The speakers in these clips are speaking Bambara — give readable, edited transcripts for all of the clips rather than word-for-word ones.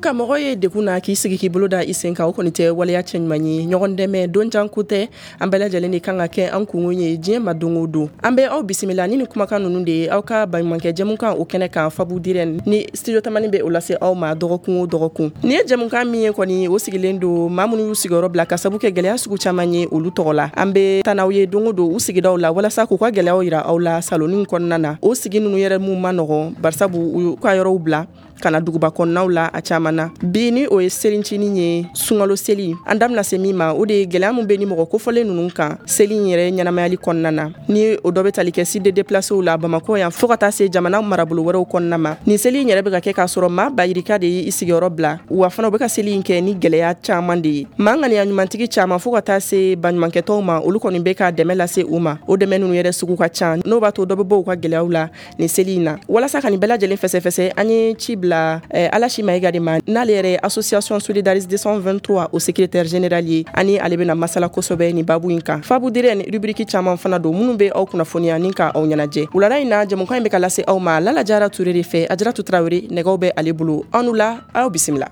ka mɔgɔ ye dekuna k'i sigi k'i bolo da i sen kan o kɔni tɛ waleya cɛɲuman ye. Ɲɔgɔn dɛmɛ don janko tɛ, an bɛɛ lajɛlen de kan ka kɛ an kungo ye diɲɛ ma don o don. An bɛ aw bisimila ni kumakan ninnu de ye aw ka baɲumankɛ jɛmukan o kɛnɛ kan Fabu Dirɛne ni studio tamani bɛ o lase aw ma dɔgɔkun o dɔgɔkun. Ni ye jɛmukan min ye kɔni o sigilen don maa minnu y'u sigiyɔrɔ bila ka sabu kɛ gɛlɛya sugu caman ye olu tɔgɔ la. An bɛ taa n'aw ye don o don u sigidaw la walasa k'u ka gɛlɛyaw yira aw la salonnin kɔnɔna na. O sigi ninnu yɛrɛ mun ma nɔgɔn barisabu u y'u ka yɔrɔw bila kana duguba kɔnɔnaw la a caman na. Bi ni o ye selincinin ye sunkalo seli an da bɛna se min ma o de ye gɛlɛya min bɛ ni mɔgɔ kofɔlen ninnu kan seli in yɛrɛ ɲɛnamayali kɔnɔna na. Ni o dɔ bɛ tali kɛ site de déplacés la Bamakɔ yan fo ka taa se jamana marabolo wɛrɛw kɔnɔna ma. Ni seli in yɛrɛ bɛ ka kɛ k'a sɔrɔ maa bayirika de ye i sigiyɔrɔ bila wa fana u bɛ ka seli in kɛ ni gɛlɛya caman de ye. Maa ŋaniya ɲumantigi caman fo ka taa se baɲumankɛtɔw ma olu kɔni bɛ ka dɛmɛ lase u ma. O dɛmɛ ninnu yɛrɛ sugu ka ca n'o b'a to dɔ bɛ bɔ u ka gɛlɛyaw la ni seli in na. Walasa ka nin bɛɛ lajɛlen fɛsɛfɛsɛ an ye ci bila Alashi Mayiga de ma n'ale yɛrɛ association Solidaris 223 o secrétaire général ye ani ale bɛna masala kosɛbɛ ni babu in kan. Fabu Dirɛne rubrique caman fana don minnu bɛ aw kunnafoniya ni ka aw ɲɛnajɛ. Wulada in na jɛmukan in bɛ ka lase aw ma Lala Jara Ture de fɛ Ajaratu Tarawele nɛgɛw bɛ ale bolo. Aw la aw bisimila.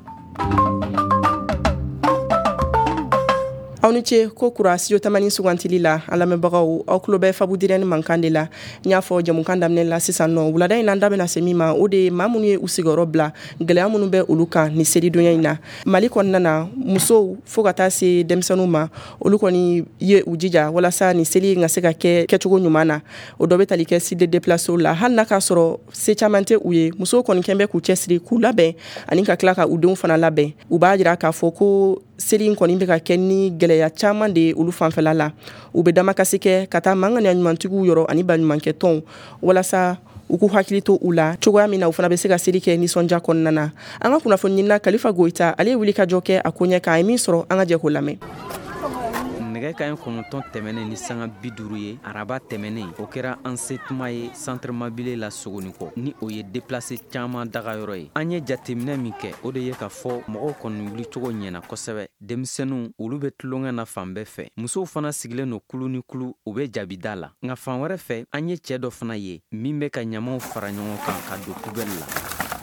Aw ni ce ko kura studio tamani sugantili la an lamɛnbagaw aw tulo bɛ Fabu Dirɛne mankan de la. N y'a fɔ jɛmukan daminɛ la sisan nɔ wulada in na an da bɛna se min ma o de ye maa minnu ye u sigiyɔrɔ bila gɛlɛya minnu bɛ olu kan ni selidonya in na. Mali kɔnɔna na musow fo ka taa se denmisɛnninw ma olu kɔni ye u jija walasa ni seli in ka se ka kɛ kɛcogo ɲuman na. O dɔ bɛ tali kɛ site de déplacés la hali n'a k'a sɔrɔ se caman tɛ u ye musow kɔni kɛn bɛ k'u cɛsiri k'u labɛn ani ka tila ka u denw fana labɛn. U b'a jira k'a fɔ ko seli in kɔni bɛ ka kɛ ni gɛlɛya caman de ye olu fanfɛla la. U bɛ damakasi kɛ ka taa ŋaniya ɲumantigiw yɔrɔ ani baɲumankɛ tɔnw walasa u k'u hakili to u la cogoya min na u fana bɛ se ka seli kɛ nisɔndiya kɔnɔna na. An ka kunnafoni ɲinina Kalifa Goyita ale ye wuli ka jɔ kɛ a ko ɲɛ kan a ye min sɔrɔ an ka jɛ k'o lamɛn. Nɛgɛ kaɲɛ 9 tɛmɛnen ni sanga 50 ye araba tɛmɛnen o kɛra an setuma ye centre mobile la Sogoni kɔ ni o ye déplacé caman dagayɔrɔ ye. An ye jateminɛ min kɛ o de ye ka fɔ mɔgɔw kɔni wuli cogo ɲɛna kosɛbɛ. Denmisɛnninw olu bɛ tulonkɛ na fan bɛɛ fɛ. Musow fana sigilen no kulu ni kulu u bɛ jabida la. Nka fan wɛrɛ fɛ an ye cɛ dɔ fana ye min bɛ ka ɲamaw fara ɲɔgɔn kan ka don poubelle la.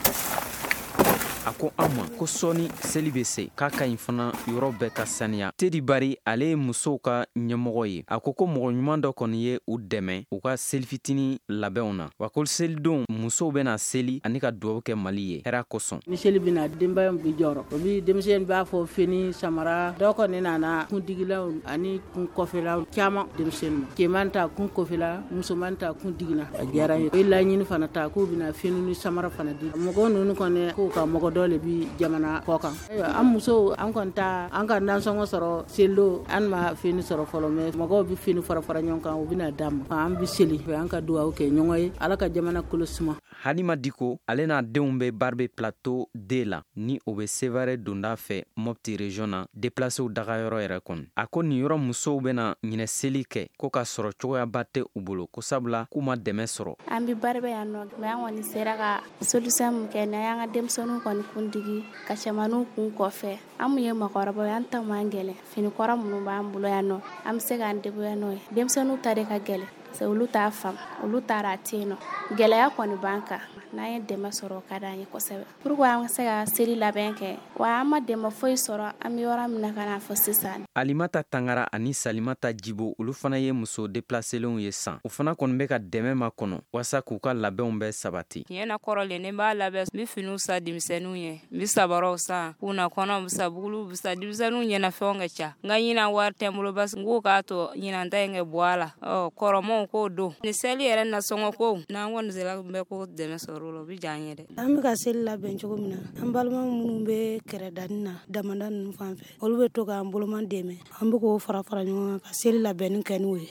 A ko an ma ko sɔɔni seli bɛ se k'a ka ɲi fana yɔrɔ bɛɛ ka saniya. Tedi Bari ale ye musow ka ɲɛmɔgɔ ye. A ko mɔgɔ ɲuman dɔ kɔni ye u dɛmɛ u ka seli fitini labɛnw na. Wa ko selidon musow bɛna seli ani ka duwawu kɛ Mali ye hɛrɛ kosɔn. Ni seli bɛna denbaya bɛ jɔrɔ. O bi denmisɛn b'a fɔ fini samara dɔw kɔni nana kundigilaw ani kun kɔfɛlaw caman denmisɛnninw. Cɛman ta kun kɔfɛla musoman ta kun digina. A diyara ye. O ye laɲini fana ta k'u bɛna fini ni samara fana di. Mɔgɔw ninnu kɔni k'u ka mɔgɔ dɔ le bi jamana kɔ kan. An musow an kɔni ta an ka nansɔngɔ sɔrɔ selido an ma fini sɔrɔ fɔlɔ mais mɔgɔw bi fini fara fara ɲɔgɔn kan u bɛna d'a ma. An bi seli an ka duwawu kɛ ɲɔgɔn ye Ala ka jamana kolo suma. Halima Diko ale n'a denw bɛ Barbe plateau D la ni o bɛ Sevare donda fɛ Mopti région na déplacés dagayɔrɔ yɛrɛ kɔnɔ. A ko nin yɔrɔ musow bɛna ɲinɛ seli kɛ ko ka sɔrɔ cogoyaba tɛ u bolo ko sabula k'u ma dɛmɛ sɔrɔ. An bi Barbe yan nɔ mais an kɔni sera ka solution min kɛ n'an y'an ka denmisɛnninw kɔni kundigi ka cɛmaninw kun kɔfɛ. An mun ye makɔrɔbaw ye an ta man gɛlɛn fini kɔrɔ minnu b'an bolo yan nɔ an bɛ se k'an débrouiller n'o ye. Denmisɛnninw ta de ka gɛlɛn parce que olu t'a faamu olu taara a tɛ yen nɔ. Gɛlɛya kɔni b'an kan n'an ye dɛmɛ sɔrɔ ka d'an ye kosɛbɛ pourquoi an ka se ka seli labɛn kɛ wa an ma dɛmɛ foyi sɔrɔ an bɛ yɔrɔ min na ka n'a fɔ sisan. Alimata Tangara ani Salimata Jibo olu fana ye muso déplacélenw ye san. O fana kɔni bɛ ka dɛmɛ ma kɔnɔ walasa k'u ka labɛnw bɛɛ sabati. Tiɲɛ na kɔrɔlen ne b'a labɛn n bɛ finiw san denmisɛnninw ye n bɛ sabaraw san k'u na kɔnɔw bɛ san buguluw bɛ san denmisɛnninw ɲɛnafɛnw ka ca. Nka ɲinan wari tɛ n bolo basi n k'o k'a to ɲinan ta in kɛ bɔ a la kɔrɔmaw k'o don. Ni seli yɛrɛ nasɔngɔ ko n'an kɔni sera n bɛ ko dɛmɛ sɔrɔ o la o bɛ diya an ye dɛ. An bɛ ka seli labɛn cogo min na an balima minnu bɛ kɛrɛdani na damanda ninnu fan fɛ olu bɛ to k'an boloman dɛmɛ an bɛ k'o fara fara ɲɔgɔn kan ka seli labɛnni kɛ n'o ye.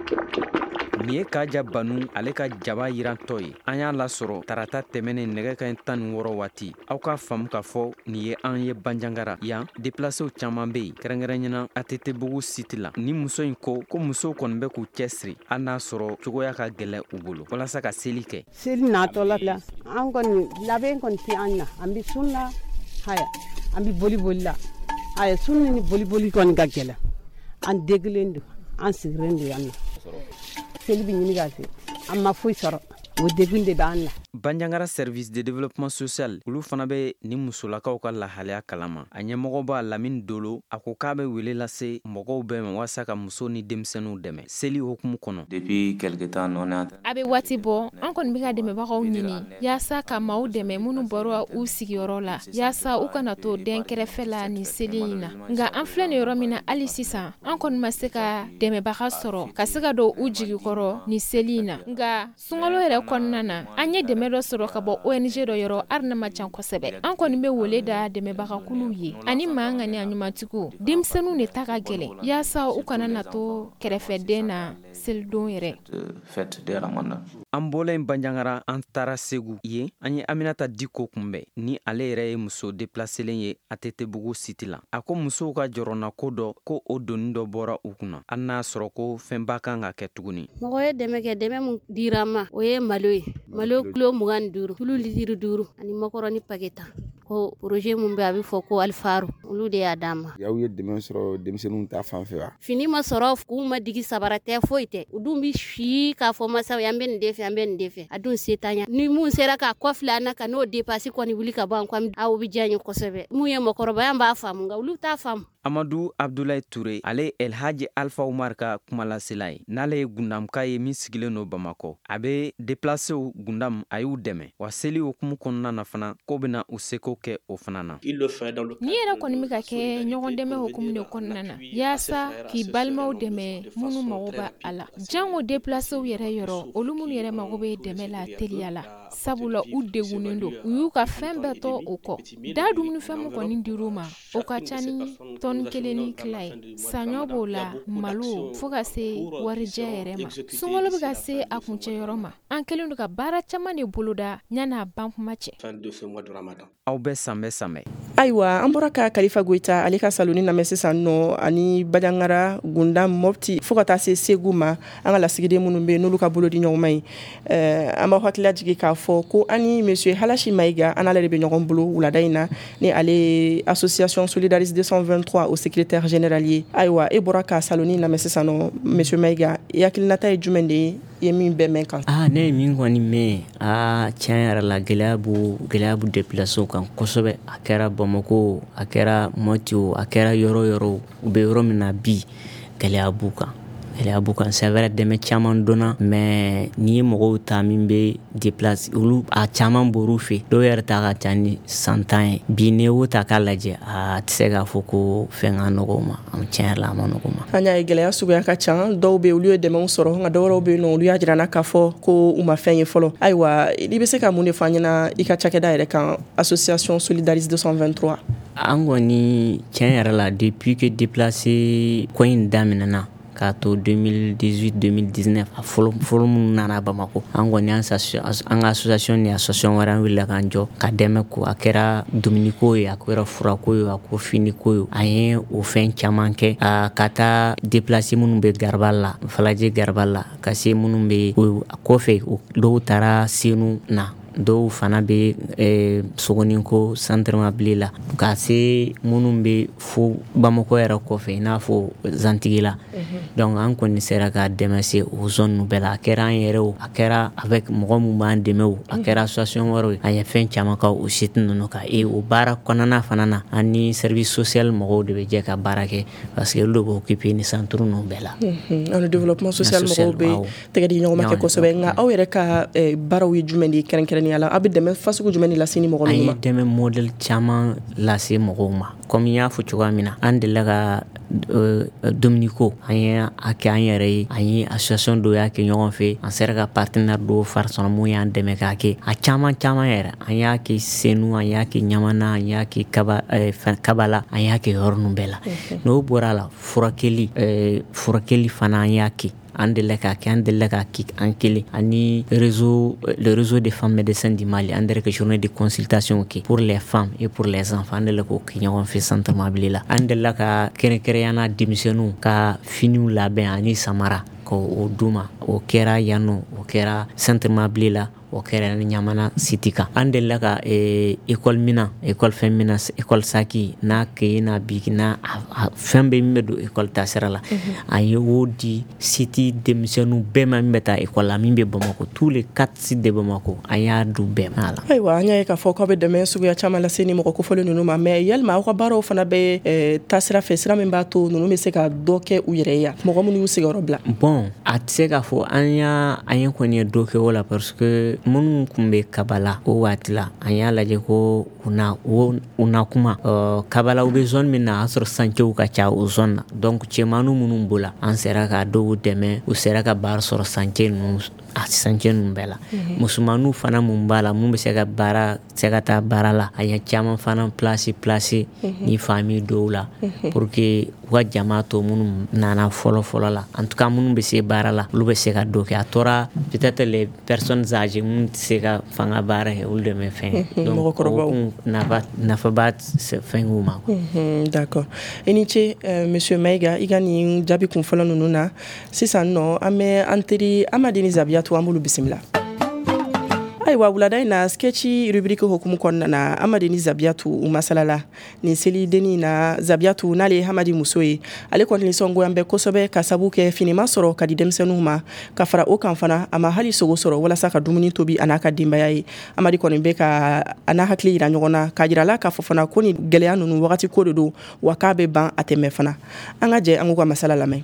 Nin ye Kaja Banu ale ka jaba yirantɔ ye. An y'a lasɔrɔ tarata tɛmɛnen nɛgɛ kaɲɛ 16 waati. Aw k'a faamu k'a fɔ nin ye an ye Banjangara yan déplacés caman bɛ yen kɛrɛnkɛrɛnɲɛna ATT-Bugu site la. Ni muso in ko musow kɔni bɛ k'u cɛsiri hali n'a sɔrɔ cogoya ka gɛlɛ u bolo walasa ka seli kɛ. Seli natɔ la an kɔni labɛn kɔni tɛ an na an bɛ sun la haya an bɛ boli la haya sun ni boli kɔni ka gɛlɛ an degelen don an sigilen don yan nɔ. Seli bɛ ɲini ka se an ma foyi sɔrɔ o degun de b'an na. Banjangara service de développement social olu fana bɛ ni musolakaw ka lahalaya kalama. A ɲɛmɔgɔba Lamine Dolo a ko k'a bɛ wele lase mɔgɔw bɛɛ ma walasa ka muso ni denmisɛnninw dɛmɛ seli hukumu kɔnɔ. Depuis quelque temps non a bɛ waati bɔ an kɔni bɛ ka dɛmɛbagaw ɲini yaasa ka maaw dɛmɛ minnu bɔra u sigiyɔrɔ la yaasa u kana to den kɛrɛfɛ la ni seli in na nka an filɛ nin yɔrɔ min na hali sisan an kɔni ma se ka dɛmɛbaga sɔrɔ ka se ka don u jigikɔrɔ ni seli in na nka sunkalo yɛrɛ kɔnɔna na an ye dɛmɛ dɔ sɔrɔ ka bɔ ONG dɔ yɔrɔ hali n'a ma ca kosɛbɛ an kɔni bɛ wele da dɛmɛbagakuluw ye ani maa ŋaniya ɲumantigiw denmisɛnninw de ta ka gɛlɛn yaasa u kana na to kɛrɛfɛden na selidon yɛrɛ. An bɔlen Banjangara an taara Segu ye an ye Aminata Diko kunbɛn ni ale yɛrɛ ye muso déplacelen ye Atetebugu site la. A ko musow ka jɔrɔna ko dɔ ko o doni dɔ bɔra u kunna hali n'a sɔrɔ ko fɛnba kan ka kɛ tuguni. Mɔgɔ ye dɛmɛ kɛ dɛmɛ mun dira ma o ye malo ye malo kilo 25 tulu litiri 5 ani makɔrɔni paketa ko projet mun bɛ a bɛ fɔ ko Alfaru olu de y'a d'a ma. Y'aw ye dɛmɛ sɔrɔ denmisɛnninw ta fan fɛ wa? Fini ma sɔrɔ k'u ma digi sabara tɛ foyi tɛ u dun bi si k'a fɔ masaw an bɛ nin de fɛ an bɛ nin de fɛ a dun se t'an ɲɛ ni mun sera k'a kɔfilɛ an na ka n'o dépasser kɔni wuli ka bɔ an kɔ aw bi diya n ye kosɛbɛ mun ye mɔgɔkɔrɔbaya b'a faamu nka olu t'a faamu. Amadou Abdoulaye Touré ale Elhaji Alpha Umar ka kumalasela ye n'ale ye gundamka ye min sigilen no Bamako a bɛ déplacer gundam a y'u dɛmɛ wa seli hukumu kɔnɔna na fana ko bɛna u seko kɛ o fana na. Ni yɛrɛ kɔni bɛ ka kɛ ɲɔgɔn dɛmɛ hukumu de kɔnɔna na yaasa k'i balimaw dɛmɛ minnu mago b'a a la jango déplacer yɛrɛ yɔrɔ olu minnu yɛrɛ mago bɛ dɛmɛ la teliya la sabula u degunnen don u y'u ka fɛn bɛɛ tɔ o kɔ da dumunifɛn min kɔni dir'u ma o ka ca ni tɔni 1 ni tila ye saɲɔ b'o la malo fo ka se warijɛ yɛrɛ ma sunkalo bɛ ka se a kuncɛ yɔrɔ ma an kɛlen don ka baara caman de boloda yan'a ban kuma cɛ. Aw bɛ sanbɛ. Ayiwa an bɔra ka Kalifa Goita ale ka saloni lamɛn sisan nɔ ani Banjangara Gundam Mopti fo ka taa se Segu ma an ka lasigiden minnu bɛ n'olu ka bolo di ɲɔgɔn ma ye an b'aw hakili jigin k'a fɔ ko ani monsieur Halashi Maïga an n'ale de bɛ ɲɔgɔn bolo wulada in na ni ale association Solidaris 223 au secrétaire général ye ayiwa e bɔra ka saloni lamɛn sisan nɔ monsieur Maïga e hakilinata ye jumɛn de ye ye min bɛɛ mɛn kan. Ne ye min kɔni mɛn tiɲɛ yɛrɛ la gɛlɛya bu déplacer kan kosɛbɛ a kɛra Bamako a kɛra Moti o a kɛra yɔrɔ u bɛ yɔrɔ min na bi gɛlɛya b'u kan c'est vrai dɛmɛ caman donna mais ni ye mɔgɔw ta min bɛ déplacer olu a caman bor'u fɛ dɔw yɛrɛ ta ka ca ni 100 ye bi ne y'o ta k'a lajɛ a tɛ se k'a fɔ ko fɛn ka nɔgɔ ma tiɲɛ yɛrɛ la a ma nɔgɔ ma. An y'a ye gɛlɛya suguya ka ca dɔw bɛ olu ye dɛmɛw sɔrɔ nka dɔwɛrɛw bɛ yen nɔ olu y'a jira n na k'a fɔ ko u ma fɛn ye fɔlɔ ayiwa i bɛ se ka mun de fɔ an ɲɛna i ka cakɛda yɛrɛ kan association Solidaris 223. An kɔni tiɲɛ yɛrɛ la depuis que déplacer ko in daminɛna k'a to 2018-2019 a fɔlɔ minnu nana Bamako an kɔni an ka association ni association wɛrɛ an wulila k'an jɔ ka dɛmɛ ko a kɛra dumuniko ye a kɛra furako ye a ko finiko ye an ye o fɛn caman kɛ ka taa déplacer minnu bɛ Garabali la Falaje Garabali la ka se minnu bɛ kɔfɛ dɔw taara Senu na dɔw fana bɛ Sogoninko centre mabile la ka se minnu bɛ fo Bamako yɛrɛ kɔfɛ i n'a fɔ Zantigi la donc an kɔni sera ka dɛmɛ se o zone nu bɛɛ la a kɛra an yɛrɛ o a kɛra avec mɔgɔ min b'an dɛmɛ o a kɛra association wɛrɛw an ye fɛn caman ka o site ninnu kan o baara kɔnɔna fana na an ni service social mɔgɔw de bɛ jɛ ka baara kɛ parce que olu de bɛ occuper ni centre ninnu bɛɛ la. An développement social mɔgɔw bɛ tɛgɛ di ɲɔgɔn ma kɛ kosɛbɛ nka aw yɛrɛ ka baaraw ye jumɛn de ye kɛrɛnkɛrɛnnenya la aw bɛ dɛmɛ fasugu jumɛn de lase ni mɔgɔ ninnu ma. An ye dɛmɛ modèle caman lase mɔgɔw ma comme n y'a fɔ cogoya min na an delila ka Dominiko an ye a kɛ an yɛrɛ ye an ye association dɔw y'a kɛ ɲɔgɔn fɛ an sera ka partenaire dɔw fara sɔrɔ mun y'an dɛmɛ k'a kɛ a caman yɛrɛ an y'a kɛ Senu an y'a kɛ Ɲamana an y'a kɛ Kabala an y'a kɛ yɔrɔ ninnu bɛɛ la n'o bɔra la furakɛli fana an y'a kɛ an delila k'a kɛ an kelen ani le réseau des femmes médecins du Mali an delila ka journée de consultation kɛ pour les femmes et pour les enfants an delila k'o kɛ ɲɔgɔn fɛ centre mabile la an delila ka kɛrɛnkɛrɛnyana denmisɛnninw ka finiw labɛn ani samara k'o d'u ma o kɛra yan nɔ o kɛra centre mabile la o kɛra Ɲamana city kan an delila ka école mina école féminin école saki n'a ke n'a bigi n'a fɛn bɛ min bɛ don école taasira la a ye o di city denmisɛnninw bɛɛ ma min bɛ taa école la min bɛ Bamako tous les 4 sites de Bamako an y'a du bɛɛ ma la. Ayiwa an y'a ye k'a fɔ k'aw bɛ dɛmɛ suguya caman lase ni mɔgɔ kofɔlen ninnu ma mais yalima aw ka baaraw fana bɛ taasira fɛ sira min b'a to ninnu bɛ se ka dɔ kɛ u yɛrɛ ye mɔgɔ minnu y'u sigiyɔrɔ bila. Bon a tɛ se k'a fɔ an ye kɔni ye dɔ kɛ o la parce que minnu tun bɛ Kabala o waati la an y'a lajɛ ko u na kuma Kabala u bɛ zone min na a sɔrɔ sancew ka ca o zone na donc cɛmannu minnu b'o la an sera ka dɔw dɛmɛ u sera ka baara sɔrɔ sanche ninnu bɛɛ la musomanninw fana mun b'a la mun bɛ se ka taa baara la a ye caman fana place ni famille dɔw la pour que u ka jama to minnu nana fɔlɔ la en tout cas minnu bɛ se baara la olu bɛ se ka dɔ kɛ a tora peut-être les personnes âgées minnu tɛ se ka fanga baara kɛ olu de bɛ fɛn donc nafa b'a fɛn u ma. D'accord i ni ce monsieur Mayiga i ka nin jaabi kun fɔlɔ ninnu na sisan nɔ an bɛ an teri Amadeni Zabiyatu an b'olu bisimila. Ayiwa wulada in na sketch rubrique hukumu kɔnɔna na Amadeni Zabiyatu u masalala ni selideni na Zabiyatu n'ale ye Hamadi muso ye ale kɔni nisɔngoya bɛ kosɛbɛ ka sabu kɛ finima sɔrɔ ka di denmisɛnninw ma ka fara o kan fana a ma hali sogo sɔrɔ walasa ka dumuni tobi a n'a ka denbaya ye Amadi kɔni bɛ ka a n'a hakili yira ɲɔgɔn na k'a yira la k'a fɔ fana ko ni gɛlɛya ninnu wagati ko de don wa k'a bɛ ban a tɛmɛ fana an ka jɛ an k'u ka masala lamɛn.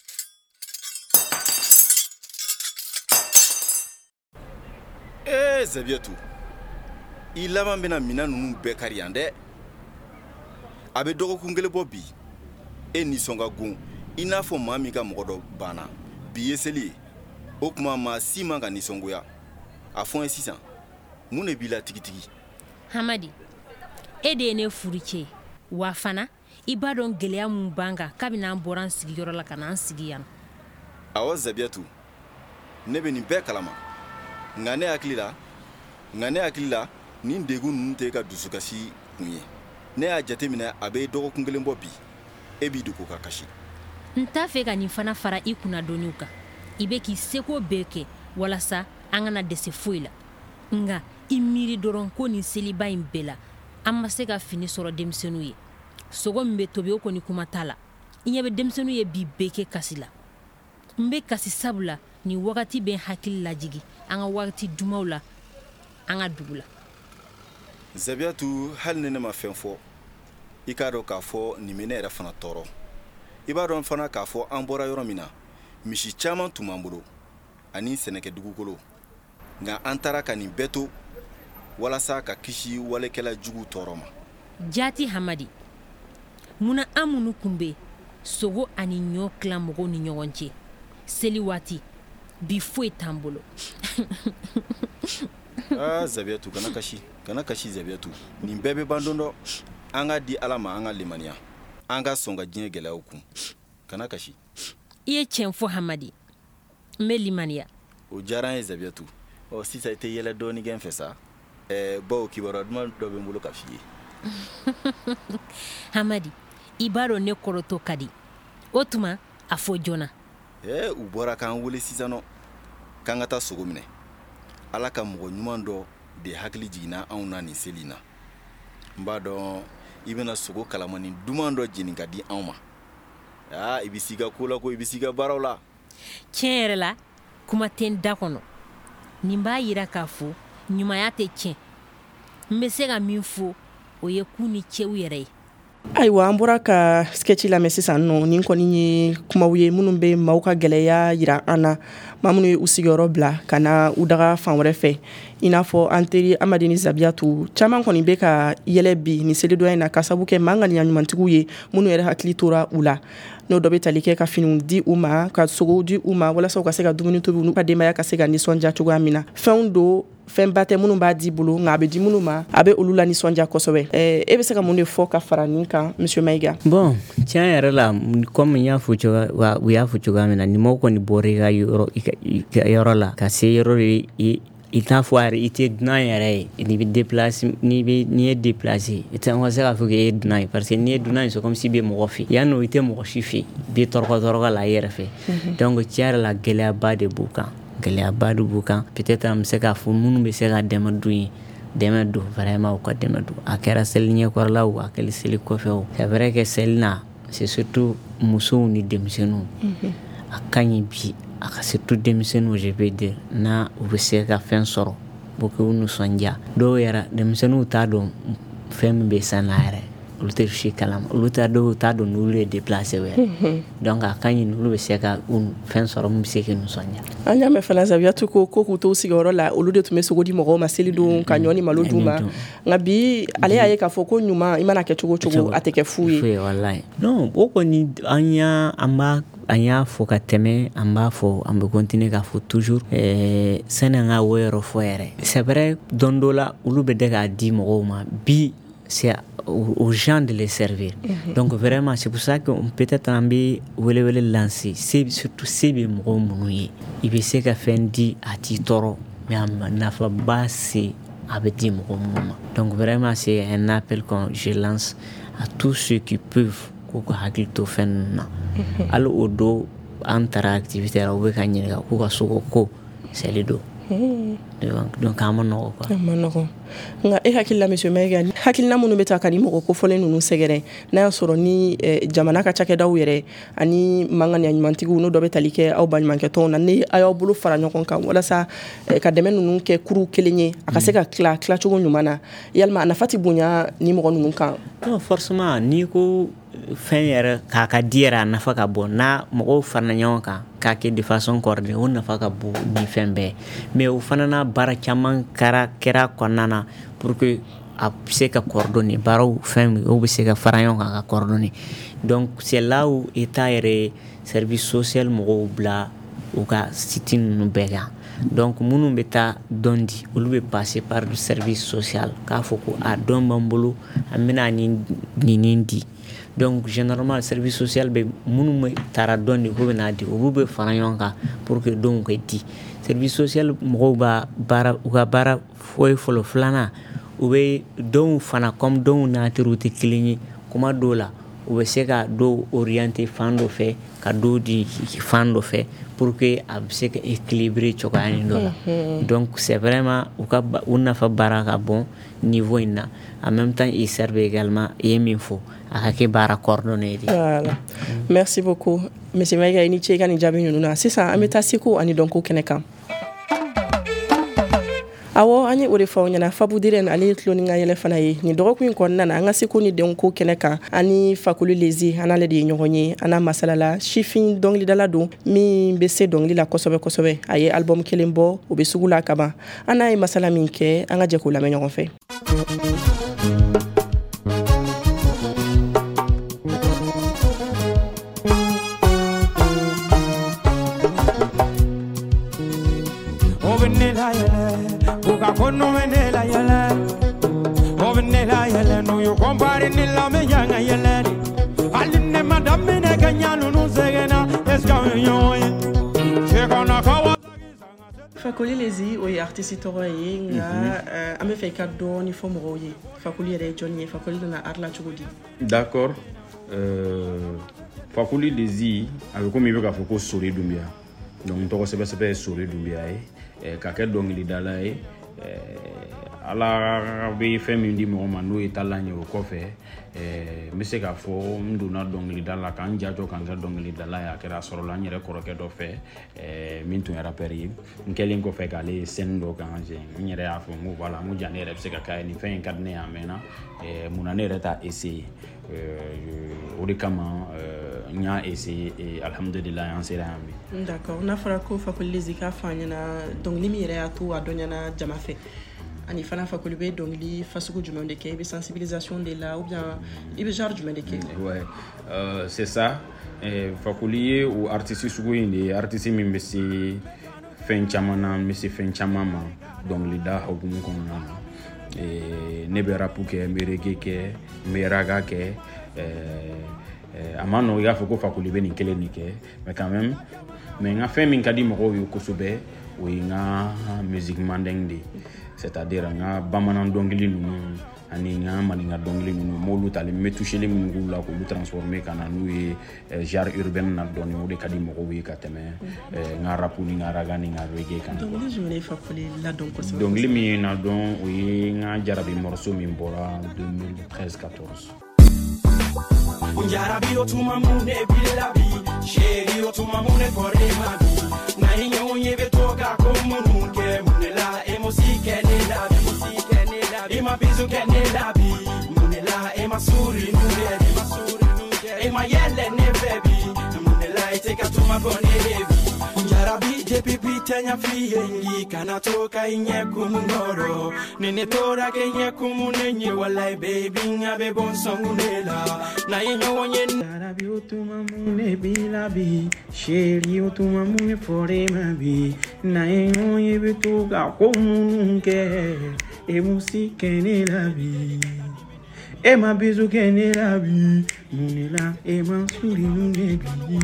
Zabiyatu i laban bɛna mina ninnu bɛɛ kari yan dɛ a bɛ dɔgɔkun kelen bɔ bi e nisɔn ka gon i n'a fɔ maa min ka mɔgɔ dɔ banna bi ye seli ye o tuma maa si man ka nisɔngoya a fɔ n ye sisan mun de b'i la tigitigi. Hamadi e de ye ne furu cɛ wa fana i b'a dɔn gɛlɛya mun b'an kan kabini an bɔra an sigiyɔrɔ la ka na an sigi yan. Awɔ Zabiyatu ne bɛ nin bɛɛ kalama nka ne hakili la nin degun ninnu tɛ ka dusukasi kun ye ne y'a jateminɛ a bɛ dɔgɔkun kelen bɔ bi e b'i dogo ka kasi. N t'a fɛ ka nin fana fara i kunna dɔɔniw kan i bɛ k'i seko bɛɛ kɛ walasa an kana dɛsɛ foyi la nka i miiri dɔrɔn ko nin seliba in bɛɛ la an ma se ka fini sɔrɔ denmisɛnninw ye sogo min bɛ tobi o kɔni kuma t'a la i ɲɛ bɛ denmisɛnninw ye bi bɛɛ kɛ kasi la n bɛ kasi sabula nin wagati bɛ hakili lajigi an ka wagati dumaw la an ka dugu la. Zabiyatu hali ne ma fɛn fɔ i k'a dɔn k'a fɔ nin bɛ ne yɛrɛ fana tɔɔrɔ i b'a dɔn fana k'a fɔ an bɔra yɔrɔ min na misi caman tun b'an bolo ani sɛnɛkɛ dugukolo nka an taara ka nin bɛɛ to walasa ka kisi walekɛla jugu tɔɔrɔ ma. Jati Hamadi munna an minnu kun bɛ sogo ani ɲɔ tila mɔgɔw ni ɲɔgɔn cɛ seli waati bi foyi t'an bolo. Zabiyatu kana kasi Zabiyatu nin bɛɛ bɛ ban don dɔ an ka di Ala ma an ka limaniya an ka sɔn ka diɲɛ gɛlɛyaw kun kana kasi. I ye tiɲɛ fɔ Hamadi n bɛ limaniya. O diyara an ye Zabiyatu sisan i tɛ yɛlɛ dɔɔni kɛ n fɛ sa bawo kibaruya duman dɔ bɛ n bolo ka f'i ye. Hamadi i b'a dɔn ne kɔrɔtɔ ka di o tuma a fɔ joona. U bɔra k'an wele sisan nɔ k'an ka taa sogo minɛ Ala ka mɔgɔ ɲuman dɔ de hakili jiginna anw na nin seli na n b'a dɔn i bɛna sogo kalamani duman dɔ jeni ka di anw ma i bɛ s'i ka ko la ko i bɛ s'i ka baaraw la. Tiɲɛ yɛrɛ la kuma tɛ n da kɔnɔ nin b'a yira k'a fɔ ɲumanya tɛ tiɲɛ n bɛ se ka min fɔ o ye k'u ni cɛw yɛrɛ ye. Ayiwa an bɔra ka sketch lamɛn sisan nɔ nin kɔni ye kumaw ye minnu bɛ maaw ka gɛlɛya yira an na maa minnu ye u sigiyɔrɔ bila ka na u daga fan wɛrɛ fɛ i n'a fɔ an teri Amadeni Zabiyatu caman kɔni bɛ ka yɛlɛ bi nin selidɔnya in na ka sabu kɛ maa ŋaniya ɲumantigiw ye minnu yɛrɛ hakili tora u la n'o dɔ bɛ tali kɛ ka finiw di u ma ka sogow di u ma walasa u ka se ka dumuni tobi u ka denbaya ka se ka nisɔndiya cogoya min na fɛnw don fɛn ba tɛ minnu b'a di bolo nka a bɛ di minnu ma a bɛ olu la nisɔndiya kosɛbɛ e bɛ se ka mun de fɔ ka fara nin kan monsieur Mayiga. Bon tiɲɛ yɛrɛ la comme u y'a fɔ cogoya min na ni mɔgɔ kɔni bɔra i ka yɔrɔ la ka se yɔrɔ i t'a fɔ yɛrɛ i tɛ dunan yɛrɛ ye n'i ye déplacé i tɛ se k'a fɔ k'i ye dunan ye parce que n'i ye dunan ye c'est comme si bɛ mɔgɔ fɛ yanni o i tɛ mɔgɔ si fɛ i bɛ tɔrɔgɔ la i yɛrɛ fɛ donc tiɲɛ yɛrɛ la gɛlɛyaba de b'u kan gɛlɛyaba de b'u kan peut-être an bɛ se k'a fɔ minnu bɛ se ka dɛmɛ don ye dɛmɛ don vraiment u ka dɛmɛ don a kɛra seli ɲɛkɔrɔla o a kɛra seli kɔfɛ o c'est vrai que seli na c'est surtout musow ni denmisɛnninw a ka ɲi bi a ka surtout denmisɛnninw je peux dire na u bɛ se ka fɛn sɔrɔ pour que u nisɔndiya dɔw yɛrɛ denmisɛnninw t'a dɔn fɛn min bɛ san na yɛrɛ olu tɛ si kalama olu t'a dɔn n'olu ye déplacé wɛrɛ donc a ka ɲi n'olu bɛ se ka fɛn sɔrɔ min bɛ se k'i nisɔndiya. An y'a mɛn fana Zabiyatu ko k'u t'u sigiyɔrɔ la olu de tun bɛ sogo di mɔgɔw ma seli don ka ɲɔ ni malo d'u ma nka bi ale y'a ye k'a fɔ ko ɲuman i mana kɛ cogo o cogo a tɛ kɛ fu ye. Walayi non o kɔni an y'a fɔ ka tɛmɛ an b'a fɔ an bɛ continuer k'a fɔ toujours sani an ka o yɔrɔ fɔ yɛrɛ c'est vrai don dɔ la olu bɛ dɛ k'a di mɔgɔw ma bi c'est aux gens de les servir. Donc vraiment c'est pour ça que peut-être on peut wele lancer surtout c'est be mɔgɔ minnu ye i bɛ se ka fɛn di a t'i tɔɔrɔ mais a nafaba se a bɛ di mɔgɔ minnu ma. Donc vraiment c'est un appel que je lance à tous ceux qui peuvent k'u ka hakili to fɛn ninnu na hali o don an taara activité la u bɛ ka ɲininka k'u ka sogo ko seli don. Donc a ma nɔgɔ quoi. A ma nɔgɔ. Nka e hakili la monsieur Mayiga hakilina minnu bɛ ta ka ni mɔgɔ kofɔlen ninnu sɛgɛrɛ n'a y'a sɔrɔ ni jamana ka cakɛdaw yɛrɛ ani manganiya ɲumantigiw n'o dɔ bɛ tali kɛ aw baɲumankɛtɔnw na ni a y'aw bolo fara ɲɔgɔn kan walasa ka dɛmɛ ninnu kɛ kuru kelen ye a ka se ka tila cogo ɲuman na yalima a nafa tɛ bonya ni mɔgɔ ninnu kan. Non forcément n'i ko fɛn yɛrɛ k'a ka di yɛrɛ a nafa ka bon n'a mɔgɔw farala ɲɔgɔn kan k'a kɛ de façon coordonnée o nafa ka bon ni fɛn bɛɛ mais o fana n'a baara caman kɛra kɔnɔna na pour que a bɛ se ka coordonner baaraw fɛn o bɛ se ka fara ɲɔgɔn kan ka coordonner donc c'est là où état yɛrɛ service social mɔgɔw bila u ka site ninnu bɛɛ kan donc minnu bɛ taa dɔn di olu bɛ passer par le service social k'a fɔ ko a dɔn b'an bolo an bɛna nin di. Donc généralement service social be minnu taara dɔn de ko bɛna di olu bɛ fara ɲɔgɔn kan pour que dɔnw ka di service social mɔgɔw b'a baara u ka baara foyi fɔlɔ filanan u bɛ dɔnw fana comme dɔnw n'a teriw tɛ kelen ye kuma dɔw la u bɛ se ka dɔw orienter fan dɔ fɛ ka dɔw di fan dɔ fɛ pour que a bɛ se ka équilibrer cogoya nin dɔ la donc c'est vraiment u nafa baara ka bon niveau in na en même temps ils servent également i ye min fɔ a ka kɛ baara coordonné de. Voilà. Merci beaucoup monsieur Mayiga i ni ce i ka nin jaabi ninnu na sisan an bɛ taa seko ani dɔnko kɛnɛ kan. Awɔ an ye o de fɔ aw ɲɛna Fabu Diren ale ye tulo ni ka yɛlɛ fana ye nin dɔgɔkun in kɔnɔna na an ka seko ni dɔnko kɛnɛ kan ani Fakoli Lezi an n'ale de ye ɲɔgɔn ye an n'a masalala sifin dɔnkilidala don min bɛ se dɔnkili la kosɛbɛ kosɛbɛ a ye album kelen bɔ o bɛ sugu la kaban an n'a ye masala min kɛ an ka jɛ k'o lamɛn ɲɔgɔn fɛ. Kono menela yala ovenela yala no yo compare nella me yanga yala aline madame ne ganyano no zegena eska yo je kona kawa Fakoli Lezi o ye artiste tɔgɔ ye nga an bɛ fɛ i ka dɔɔni fɔ mɔgɔw ye Fakoli yɛrɛ ye jɔnni ye Fakoli nana art la cogo di. D'accord Fakoli Lezi a bɛ komi i bɛ k'a fɔ ko Sore Dunbiya donc tɔgɔ sɛbɛ ye Sore Dunbiya ye ka kɛ dɔnkilidala ye ala bɛ fɛn min di mɔgɔ ma n'o ye talan ye o kɔfɛ n bɛ se k'a fɔ n donna dɔnkilida la k'an jajɔ k'an kɛ dɔnkilidala ye a kɛra sɔrɔla n yɛrɛ kɔrɔkɛ dɔ fɛ min tun ye rappeur ye n kɛlen kɔfɛ k'ale scène dɔ kan n yɛrɛ y'a fɔ n ko voilà n ko ja ne yɛrɛ bɛ se ka k'a ye nin fɛn in ka di ne ye a mɛnna munna ne yɛrɛ t'a essayer o de kama n y'a essayer alhamdulillah an sera yan bi. D'accord n'a fɔra ko Fakoli Lezi k'a fɔ an ɲɛna dɔnkili min yɛrɛ y'a to a dɔnyana jama fɛ ani fana Fakoli bɛ dɔnkili fasugu jumɛn de kɛ i bɛ sensibilisation de la ou bien i bɛ genre jumɛn de kɛ. Ouais c'est ça Fakoli ye o artiste sugu in de ye artiste min bɛ se fɛn caman na n bɛ se fɛn caman ma dɔnkilida hukumu kɔnɔna na ne bɛ rap kɛ n bɛ reggae kɛ n bɛ raga kɛ a ma nɔgɔn i y'a fɔ ko Fakoli bɛ nin kelen nin kɛ mais quand même mais n ka fɛn min ka di mɔgɔw ye kosɛbɛ o ye n ka musique mandeng de c'est-à-dire n ka bamanan dɔnkili ninnu ani nga malinga dongli nu molu tali metushele mu ngula ko lu transformer kana nu e jar urbain na doni o de kadi mo wi ka teme nga rapu ni nga raga ni nga reggae kana dongli je ne fa kole la donc ko dongli mi na don wi nga jarabi morceau mi bora 2013-14 Unjarabi otuma mune bilabi sheri otuma mune forema na inyo yebe toka komununke munela emosike ne labi ema bizu kene labi munela ema suri nure ema yele ne baby munela iteka tuma bone heavy Unjarabi jepipi tenya fiyengi kana toka inye kumungoro nene tora kenye kumunenye walai baby ngabe bonsongunela na inyo wonye Unjarabi otuma mune bilabi sheri otuma mune forema bi na inyo yebe toka komununke Musike ne la vie, et ma bisou que ne la vie, mon là et ma souris nous ne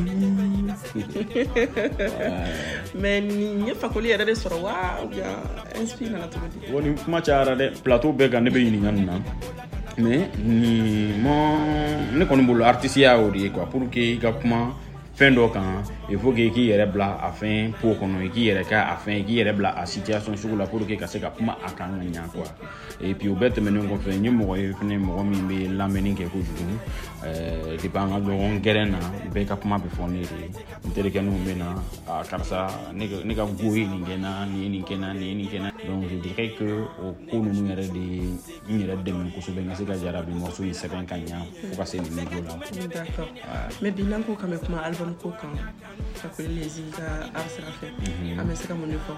mais ni fa ko liya de soro wa ya inspire na to di woni kuma cara de plateau be ga ne be ni nganna mais ni mon ne ko mbulu artiste ya odi quoi pour que ga kuma fendo kan il faut que qui yere bla afin pour kono qui yere ka afin qui yere bla a situation sur la pour que ka se ka kuma akanga nya quoi et puis au bête menon ko fe nyumo e fene mo mi be la menin ke ko jugu de banga do on gerena be ka kuma be foni de tere ke no mena a karsa ne ga goyi ni gena ni kena donc je dirais que au kono no yere de men ko so be ngase ga jara bi mo so 7 kanya ko ka se ni nego là d'accord mais bilan ko kam kuma album ko kan fa ko les inga arsra fait amesaka mon effort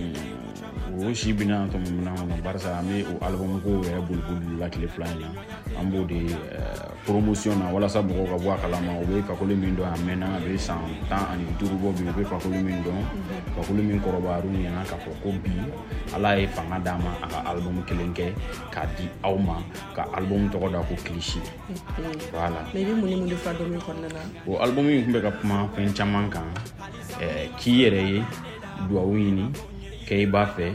o shi bina to mo na barsa mais o album ko ya bulbul la clé flana ambo de promotion na wala sa bo ka bo kala ma o be fa ko le mindo amena be san tan ani duru bo be fa ko le mindo fa ko le min ko robaru ni na ka ko bi ala e fanga dama aka album kelenke ka di awma ka album to da ko cliché voilà mais bi mun de fa do mi ko nana o album yi kumbe ka kuma fen chaman kan ki yere yi do wini kay ba fe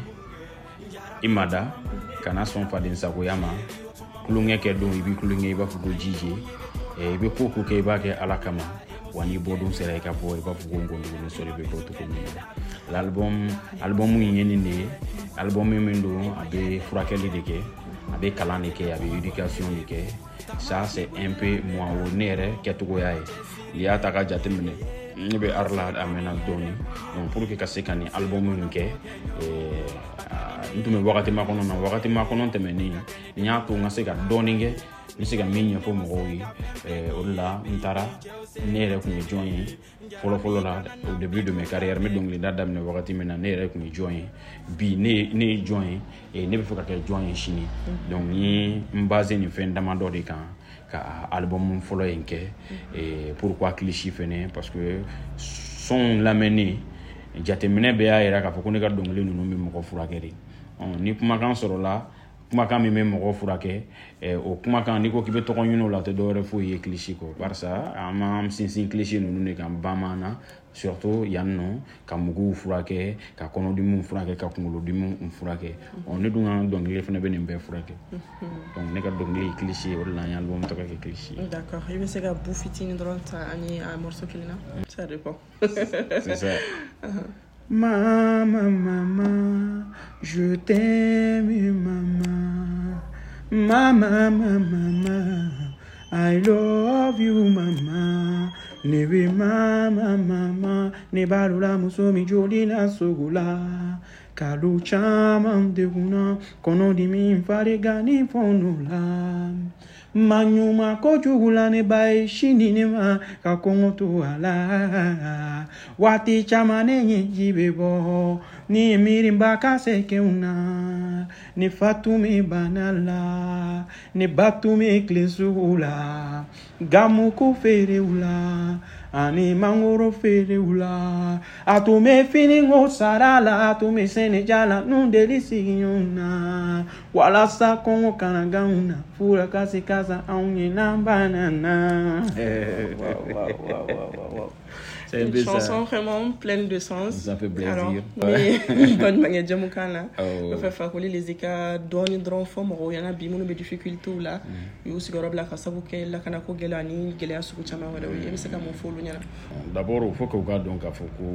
imada kana son fa din sako yama kulunge ke do ibi kulunge ba fu jije be ko ke ba ke alakama wani bodum sere ka bo ba fu gongo ni so be ko to ko l'album yi ni ne album mi ndo abe furakeli de ke abe kalani ke abe éducation de ke ça c'est un peu moi au nere ketugo yae ya taka jatemne ni be arla amena doni donc pour que kasekani album nke ntume wakati makono temeni nya to ngaseka doninge nisika minya fo mo wi ola ntara nere ku join folo la au début de mes carrières mais donc les dates ne wakati mena nere ku join bi ne join et ne be foka ke join chini donc ni mbase ni fin damando de kan ka album folo enke et pourquoi cliché fene parce que son l'amener jatemene be ya era ka foko ne ka dongle nunu mi mo furakeri ni kuma kan soro la kuma kan mi me mo furake o kuma kan ni ko kibe to konyuno la te do refo ye cliché ko par ça am sin cliché nunu ne kan bamana surtout yanno ka mugu furake ka kono di mu furake ka kungulo di mu furake on ne dunga donc le fene benen be furake donc ne ka donc le cliché wala nya album to ka cliché d'accord il veut se ga boufitine droite ani a morceau kilina ça dépend c'est ça Maman, je t'aime, maman, I love you, maman. Nebe mama, ne balula musomi jolina sogula. Kalu chaman de una, kono di mi fare gani fonula. Manyuma kojugula ne bai shini ma ka kongoto ala wati chamane njibebo ni mirimba kaseke una ni fatume banala ni batume klesula gamu ko fereula ani mangoro fereula atume finingo sarala atume senejala nundelisi nyuna wala sa kongo kanagauna fura kasi kaza aunye na banana wow C'est une chanson vraiment pleine de sens. Ça fait plaisir. Alors, bonne manière de mukana. Le fait Fakoli les écarts donne drone forme il y en a bimunu be difficulté là. Yo sigoro bla ka sabu ke la kana ko gelani gelya su chama wala wi yemi saka mon folo nyana. D'abord il faut que regarde donc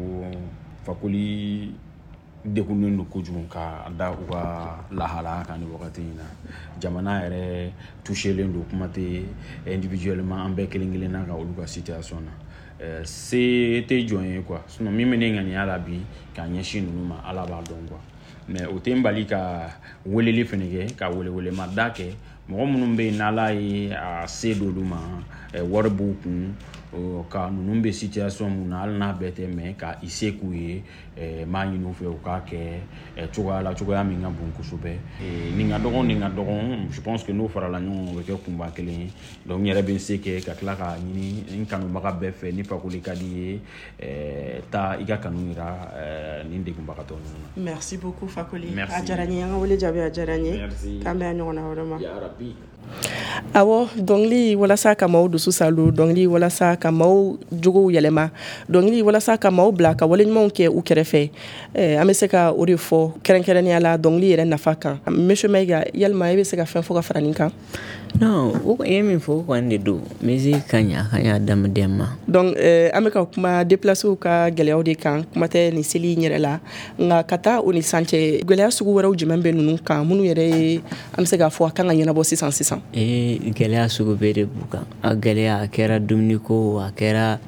Fakoli dekunu no kojugu ka da uka lahala kan wakati na jamana yɛrɛ touchelen do kuma tɛ individuellement an bɛɛ kelen kelen na ka olu ka situation na c'est tɛ jɔn ye quoi sinon min bɛ ne ŋaniya la bi ka ɲɛsin ninnu ma ala b'a dɔn quoi mais o tɛ n bali ka weleli fɛnɛ kɛ ka welewelema da kɛ mɔgɔ minnu bɛ yen n'ala ye a se d'olu ma wari b'u kun ka ninnu bɛ situation mun na hali n'a bɛɛ tɛ mais ka i se k'u ye m'a ɲini u fɛ u k'a kɛ cogoya la cogoya min ka bon kosɛbɛ nin ka dɔgɔn je pense que n'o farala ɲɔgɔn kan o bɛ kɛ kunba kelen ye donc n yɛrɛ bɛ n se kɛ ka tila k'a ɲini n kanubaga bɛɛ fɛ ni Fakoli ka di ye taa i ka kanu yira nin degunbagatɔ ninnu na. Merci beaucoup Fakoli. Merci. A diyara n ye an ka wele jaabi a diyara n ye. Merci. K'an bɛn a ɲɔgɔn na wɛrɛ ma. Ya Rabbi. Awɔ dɔnkili walasa ka maaw dusu salo dɔnkili walasa ka maaw jogow yɛlɛma dɔnkili walasa ka maaw bila ka waleɲumanw kɛ u kɛrɛfɛ an bɛ se ka o de fɔ kɛrɛnkɛrɛnnenya la dɔnkili yɛrɛ nafa kan monsieur Mayiga yalima e bɛ se ka fɛn fɔ ka fara nin kan. Non o ye min fɔ o kɔni de don musique ka ɲa adamaden ma. Donc an bɛ ka kuma déplacés ka gɛlɛyaw de kan kuma tɛ nin seli in yɛrɛ la nka ka taa o ni san cɛ gɛlɛya sugu wɛrɛw jumɛn bɛ ninnu kan minnu yɛrɛ ye an bɛ se k'a fɔ a kan ka ɲɛnabɔ sisan. Gɛlɛya sugu bɛɛ de b'u kan a gɛlɛya a kɛra dumuni ko a kɛra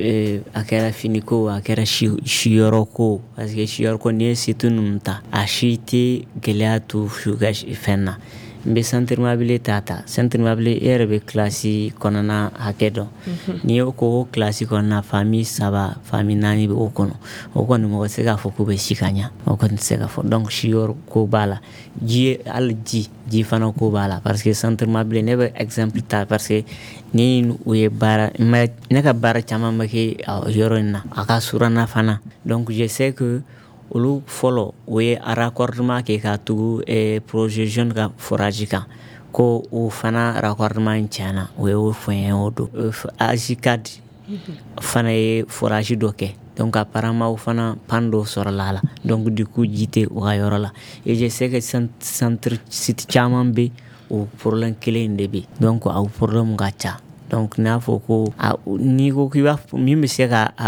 fini ko a kɛra siyɔrɔ ko parce que siyɔrɔ ko n'i ye situ ninnu ta a si tɛ gɛlɛya to su ka fɛn na n bɛ centre mobile ta centre mobile e yɛrɛ bɛ kilasi kɔnɔna hakɛ dɔn n'i y'o ko kilasi kɔnɔna famille 3 famille 4 bɛ o kɔnɔ o kɔni mɔgɔ tɛ se k'a fɔ k'u bɛ si ka ɲa o kɔni tɛ se ka fɔ donc siyɔrɔ ko b'a la hali ji fana ko b'a la parce que centre mobile ne bɛ exemple ta parce que ni u ye baara ne ka baara caman bɛ kɛ yɔrɔ in na a ka suranna fana donc je sais que olu fɔlɔ o ye raccordement kɛ ka tugu projet jeune ka forage kan ko o fana raccordement in tiɲɛna o ye o fɔ n ye o don AJ4 fana ye forage dɔ kɛ donc apparemment o fana pan dɔ sɔrɔla a la donc du coup ji tɛ o ka yɔrɔ la et je sais que centre site caman bɛ o problème kelen de bɛ donc a problème ka ca donc n'a fɔ ko n'i ko k'i b'a min bɛ se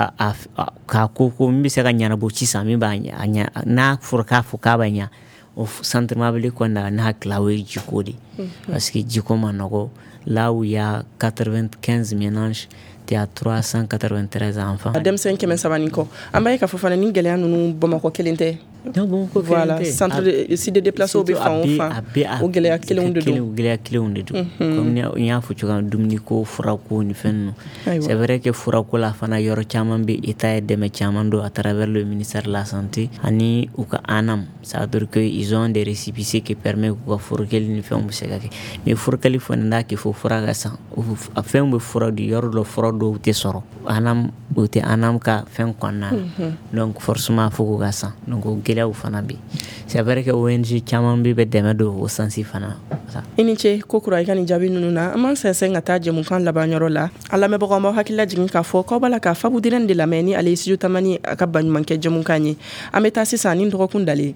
ka ko min bɛ se ka ɲɛnabɔ sisan min b'a ɲɛ n'a fɔra k'a fɔ k'a b'a ɲɛ o centre mobile kɔni na n'a tila o ye jiko de parce que jiko ma nɔgɔ là où il y a 95 ménages il y a 393 enfants. Denmisɛn 300 kɔ an b'a ye k'a fɔ fana ni gɛlɛya ninnu Bamakɔ kelen tɛ. Voilà, centre de site de déplacés bɛ fan o fan o gɛlɛya kelenw de don. Gɛlɛya kelenw de don comme n y'a fɔ cogoya min dumuni ko furako ni fɛn ninnu c'est vrai que furako la fana yɔrɔ caman bɛ État ye dɛmɛ caman don à travers le ministère de la santé ani u ka ANAM ça veut dire que ils ont des récépissés qui permettent k'u ka furakɛli ni fɛnw bɛ se ka kɛ mais furakɛli fana n'a kɛ fɔ fura ka san a fɛnw bɛ fura di yɔrɔ dɔ fura dɔw tɛ sɔrɔ ANAM o tɛ ANAM ka fɛn kɔnɔna na donc forcément fo k'u ka san donc gɛlɛyaw fana bɛ c'est vrai que ONG caman bɛ dɛmɛ don o sansi fana. I ni ce ko kura i ka nin jaabi ninnu na an b'an sɛnsɛn ka taa jɛmukan labanyɔrɔ la a lamɛnbagaw b'aw hakili lajigin k'a fɔ k'aw b'a la ka Faabu Dirɛni de lamɛn ni ale ye studio tamani a ka baɲumankɛ jɛmukan ye an bɛ taa sisan ni dɔgɔkun dalen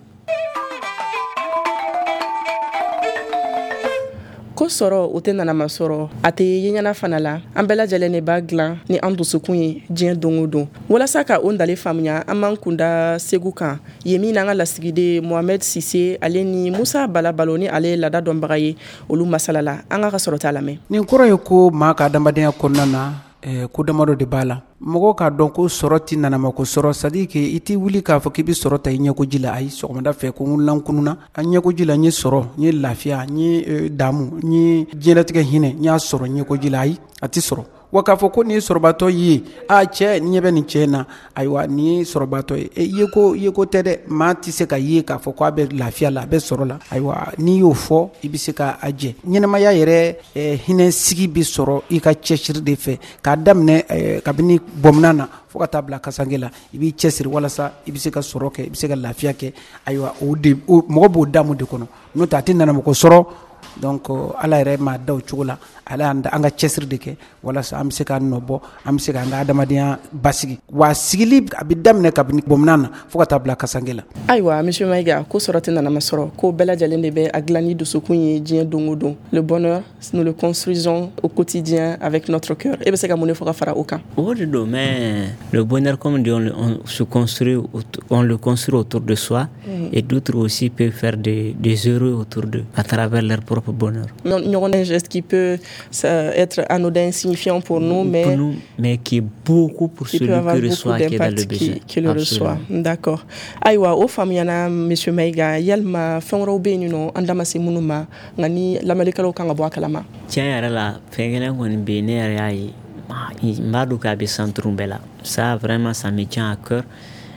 ko sɔrɔ o tɛ nanama sɔrɔ a tɛ ye ɲɛna fana la an bɛɛ lajɛlen de b'a dilan ni an dusukun ye diɲɛ don o don walasa ka o dali faamuya an b'an kunda segu kan yen min n'an ka lasigiden Mohamed Sise ale ni Musa Balabalo ni ale ye laada dɔnbaga ye olu masala la an ka sɔrɔ t'a lamɛn. Nin kɔrɔ ye ko maa ka adamadenya kɔnɔna na ko damadɔ de b'a la mɔgɔ k'a dɔn ko sɔrɔ ti nanama ko sɔrɔ c'est-à-dire que i t'i wuli k'a fɔ k'i bɛ sɔrɔ ta i ɲɛkoji la ayi sɔgɔmada fɛ ko n lankununa a ɲɛkoji la n ye sɔrɔ n ye lafiya n ye damu n ye diɲɛlatigɛ hinɛ n y'a sɔrɔ ɲɛkoji la ayi a ti sɔrɔ wa k'a fɔ ko nin ye sɔrɔbatɔ ye cɛ ni ɲɛ bɛ nin cɛ na ayiwa nin ye sɔrɔbatɔ ye i ye ko tɛ dɛ maa tɛ se ka ye k'a fɔ ko a bɛ lafiya la a bɛ sɔrɔ la ayiwa n'i y'o fɔ i bɛ se k'a jɛ ɲɛnɛmaya yɛrɛ hinɛ sigi bɛ sɔrɔ i ka cɛsiri de fɛ k'a daminɛ kabini bɔmina na fo ka taa bila kasange la i b'i cɛsiri walasa i bɛ se ka sɔrɔ kɛ i bɛ se ka lafiya kɛ ayiwa mɔgɔ b'o damu de kɔnɔ n'o tɛ a tɛ nanamɔgɔ sɔrɔ donc ala yɛrɛ ma da o cogo la ala y'an da an ka cɛsiri de kɛ walasa an bɛ se ka nɔbɔ an bɛ se ka an ka adamadenya basigi wa sigili a bɛ daminɛ kabini bɔminan na fo ka taa bila kasange la. Ayiwa monsieur Mayiga ko sɔrɔ tɛ nana ma sɔrɔ ko bɛɛ lajɛlen de bɛ a dilan ni dusukun ye diɲɛ don o don. Le bonheur nous le construisons au quotidien avec notre cœur. E bɛ se ka mun de fɔ ka fara o kan? O de don, mais le bonheur comme dit on le construit autour de soi et d'autres aussi peuvent faire des heureux autour d'eux à travers leur propre bonheur. Ɲɔgɔn un geste qui peut être anodin, insignifiant pour nous, mais qui est beaucoup pour celui qui reçoit, qui est dans le besoin. Qui le reçoit. D'accord. Ayiwa, o faamuyana monsieur Mayiga, yalima fɛn wɛrɛw bɛ yen nɔ an da ma se minnu ma nka ni lamɛnnikɛlaw kan ka bɔ a kalama. Tiɲɛ yɛrɛ la fɛn kelen kɔni bɛ yen ne yɛrɛ y'a ye n b'a dɔn k'a bɛ centre bɛɛ la ça vraiment ça me tient à cœur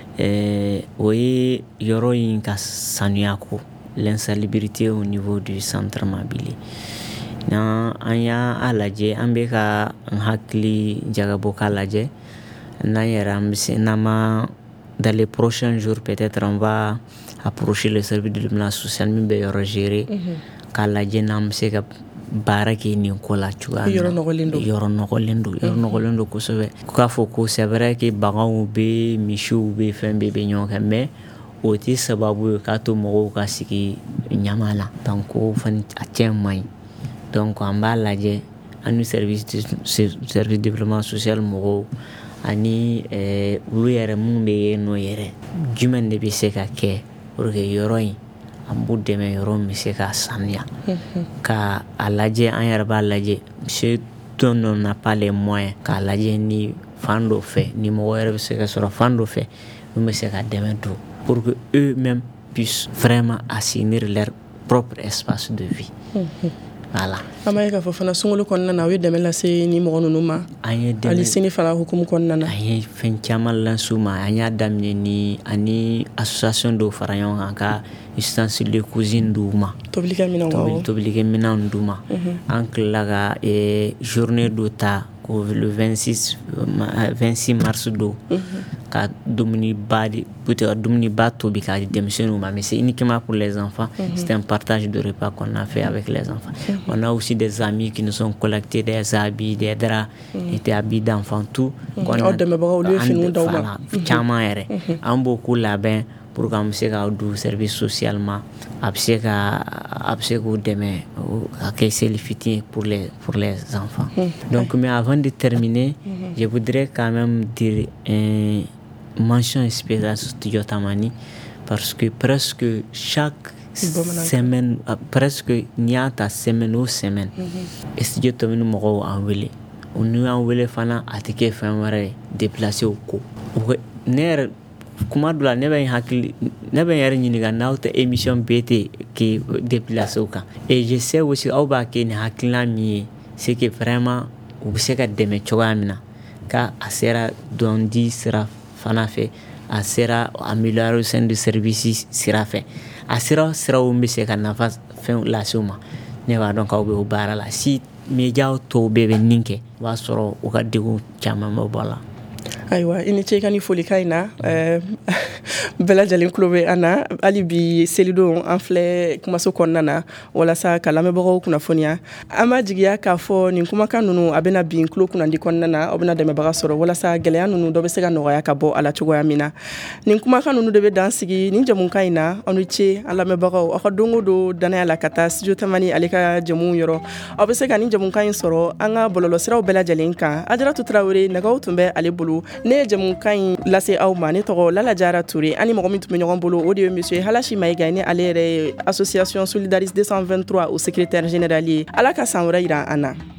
o ye yɔrɔ in ka sanuya ko l'insalubrité au niveau du centre Mabili. Na an y'a lajɛ an bɛ ka n hakili jagabɔ k'a lajɛ n'an yɛrɛ an bɛ se n'an ma dans les prochains jours peut-être on va approcher le service de l'État social min bɛ yɔrɔ gérer k'a lajɛ n'an bɛ se ka baara kɛ nin ko la cogoya min na. Yɔrɔ nɔgɔlen don kosɛbɛ. K'a fɔ ko c'est vrai que baganw bɛ misiw bɛ fɛn bɛɛ bɛ ɲɔgɔn kan mais o tɛ sababu ye k'a to mɔgɔw ka sigi ɲama la donc o fana a cɛ man ɲi. Donc an b'a lajɛ an ni service développement social mɔgɔw ani olu yɛrɛ minnu bɛ yen nɔ yɛrɛ jumɛn de bɛ se ka kɛ pour que yɔrɔ in an b'u dɛmɛ yɔrɔ min bɛ se ka sanuya ka a lajɛ an yɛrɛ b'a lajɛ monsieur dont on n'a pas les moyens k'a lajɛ ni fan dɔ fɛ ni mɔgɔ yɛrɛ bɛ se ka sɔrɔ fan dɔ fɛ min bɛ se ka dɛmɛ don pour que eux-mêmes puissent vraiment assainir leur propre espace de vie. Voilà. Ama ye k'a fɔ fana sunkalo kɔnɔna na a ye dɛmɛ lase ni mɔgɔ ninnu ma. An ye dɛmɛ hali sini fana hukumu kɔnɔna na. An ye fɛn caman lase u ma an y'a daminɛ ni ani association dɔw fara ɲɔgɔn kan ka ustensile de cuisine d'u ma. Tobilikɛ minɛnw. Tobilikɛ minɛnw d'u ma. An tilala ka journée dɔ ta le 26 mars do ka dumuni ba tobi ka di denmisɛnninw ma mais c'est uniquement pour les enfants. C'est un partage de repas qu'on a fait avec les enfants. On a aussi des amis qui nous ont collecté des habits, des draps et des habits d'enfants tout. Caman yɛrɛ an b'o k'u labɛn pour qu'an bɛ se ka du service socialement a bɛ se k'u dɛmɛ ka kɛ seli fitinin pour les enfants. Donc mais avant de terminer, je voudrais quand même dire mention spéciale sur Studio Tamani parce que presque chaque semaine, presque n'i y'a ta semaine o semaine, Studio Tamani mɔgɔw an wele. O n'u y'an wele fana a tɛ kɛ fɛn wɛrɛ ye déplacer o ko. Ne yɛrɛ kuma dɔ la ne bɛ n yɛrɛ ɲininka n'aw tɛ émission bɛɛ tɛ kɛ déplacer o kan. Et je sais aussi aw b'a kɛ ni hakilina min ye c'est que vraiment u bɛ se ka dɛmɛ cogoya min na ka a sera dɔndi sira fana fɛ a sera amélioration de service sira fɛ a siraw bɛ se ka nafa fɛn lase u ma ne b'a dɔn k'aw bɛ o baara la si médias tɔw bɛɛ bɛ nin kɛ o b'a sɔrɔ u ka degun caman bɛ bɔ a la. Ayiwa i ni ce i ka ni folikan in na bɛɛ lajɛlen tulo bɛ an na hali bi selidon an filɛ kumaso kɔnɔna na walasa ka lamɛnbagaw kunnafoniya an b'a jigiya k'a fɔ nin kumakan ninnu a bɛna bin tulo kunnandi kɔnɔna na aw bɛna dɛmɛbaga sɔrɔ walasa gɛlɛya ninnu dɔ bɛ se ka nɔgɔya ka bɔ a la cogoya min na nin kumakan ninnu de bɛ dan sigi nin jamukan in na aw ni ce an lamɛnbagaw aw ka don o don danaya la ka taa Studio Tamani ale ka jamuw yɔrɔ aw bɛ se ka nin jamukan in sɔrɔ an ka bɔlɔlɔsiraw bɛɛ lajɛlen kan Ajaratu Tarawele nɛgɛw tun bɛ ale bolo ne ye jamukan in lase aw ma ne tɔgɔ Lala Jara Ture ani mɔgɔ min tun bɛ ɲɔgɔn bolo o de ye monsieur Halashi Mayiga ni ale yɛrɛ association Solidaris 223 au secrétaire général ye Ala ka san wɛrɛ yira an na.